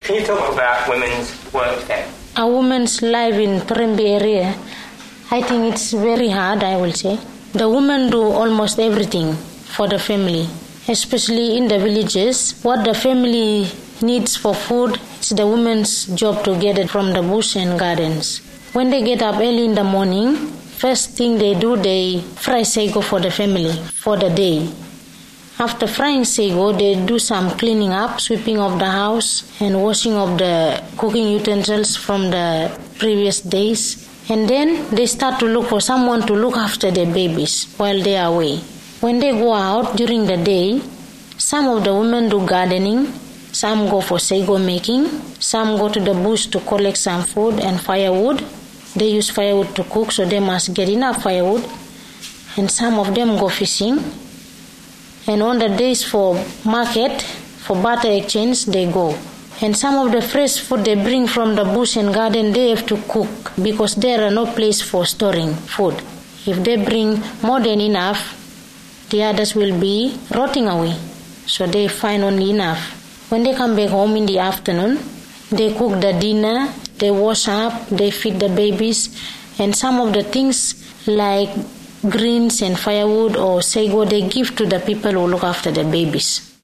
Can you talk about women's work then? A woman's life in Perembe area, I think it's very hard, I will say. The women do almost everything for the family, especially in the villages. What the family needs for food, it's the women's job to get it from the bush and gardens. When they get up early in the morning, first thing they do, they fry sago for the family for the day. After frying sago, they do some cleaning up, sweeping of the house and washing of the cooking utensils from the previous days. And then they start to look for someone to look after their babies while they are away. When they go out during the day, some of the women do gardening, some go for sago making, some go to the bush to collect some food and firewood. They use firewood to cook, so they must get enough firewood. And some of them go fishing. And on the days for market, for barter exchange, they go. And some of the fresh food they bring from the bush and garden, they have to cook because there are no place for storing food. If they bring more than enough, the others will be rotting away. So they find only enough. When they come back home in the afternoon, they cook the dinner, they wash up, they feed the babies, and some of the things like greens and firewood or sago, they give to the people who look after the babies.